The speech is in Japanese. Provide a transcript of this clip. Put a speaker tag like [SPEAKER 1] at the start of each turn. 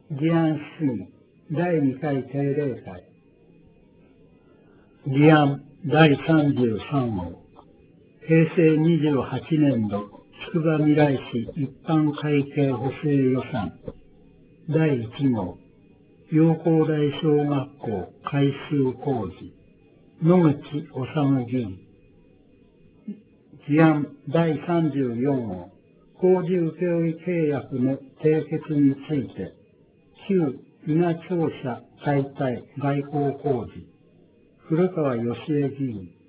[SPEAKER 1] 議案質疑第2回定例会。議案第33号。平成28年度つくばみらい市一般会計補正予算第1号。陽光台小学校改修工事。野口治議員。議案第34号。工事請負契約の締結について、旧稲庁舎解体外交工事。古川義恵議員。